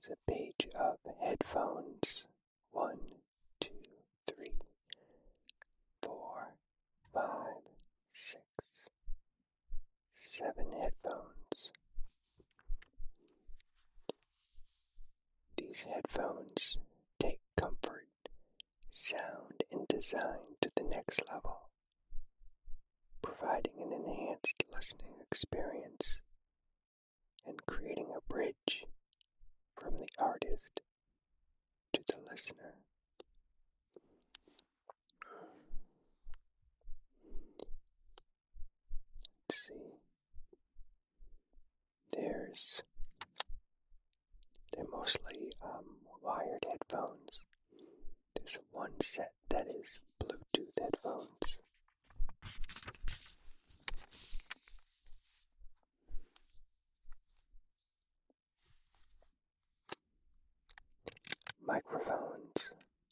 It's a page of headphones. One, two, three, four, five, six, seven headphones. These headphones take comfort, sound, and design to the next level, providing an enhanced listening experience and creating a bridge from the artist to the listener. Let's see. There's, they're mostly um, wired headphones. There's one set that is Bluetooth headphones. Microphones.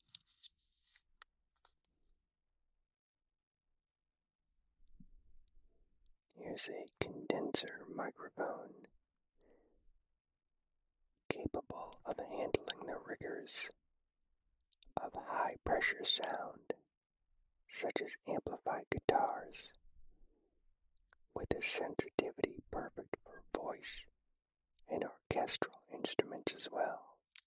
Here's a condenser microphone capable of handling the rigors of high pressure sound, such as amplified guitars, with a sensitivity perfect for voice and orchestral instruments as well.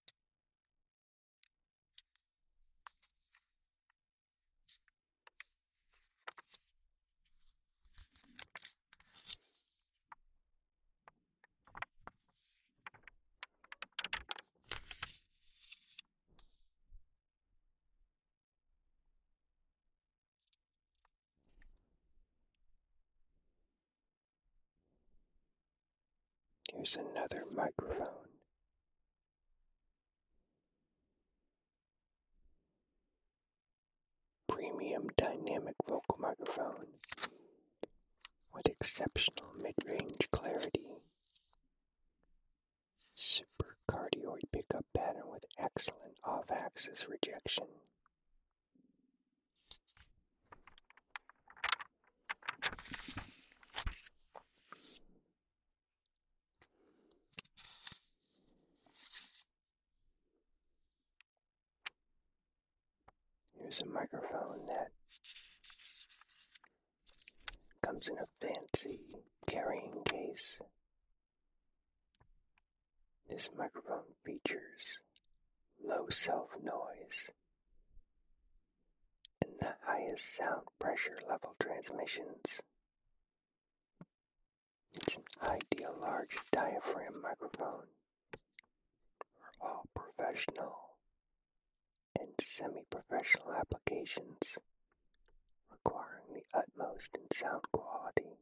Here's another microphone. Premium dynamic vocal microphone with exceptional mid-range clarity. Super cardioid pickup pattern with excellent off-axis rejection. Here's a microphone that comes in a fancy carrying case. This microphone features low self-noise and the highest sound pressure level transmissions. It's an ideal large diaphragm microphone for all professional and semi-professional applications requiring the utmost in sound quality.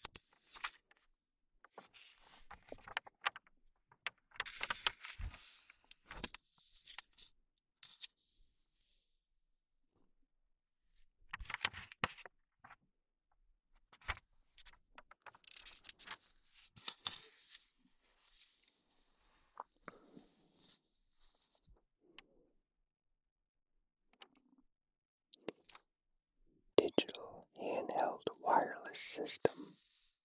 Digital handheld wireless system.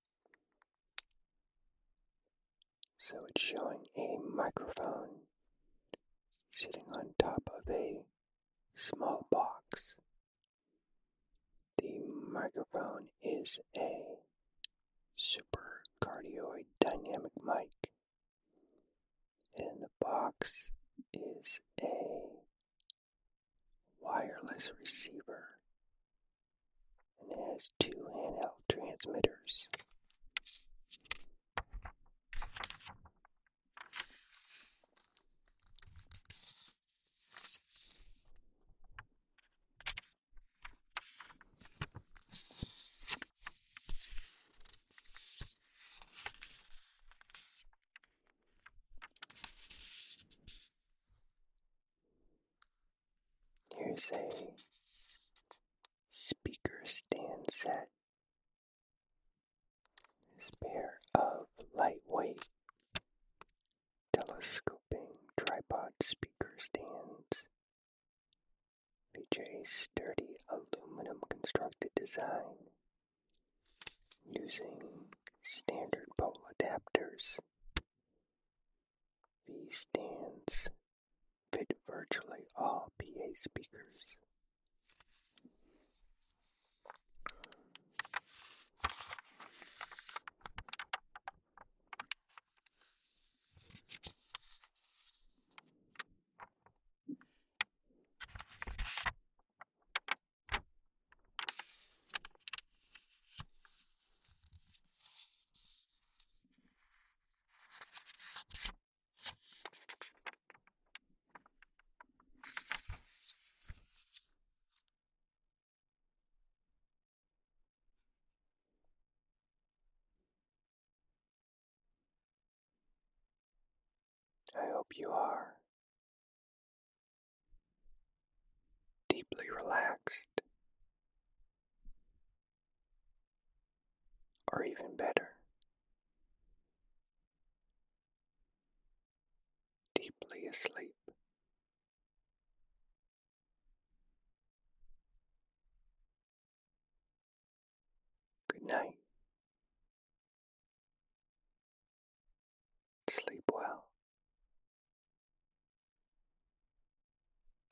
So it's showing a microphone sitting on top of a small box. The microphone is a super cardioid dynamic mic, and the box is a wireless receiver, and it has two handheld transmitters. Here's a speaker stand set. This pair of lightweight telescoping tripod speaker stands feature a sturdy aluminum constructed design using standard pole adapters. V stands fit virtually all P A speakers. I hope you are deeply relaxed, or even better, deeply asleep. Good night.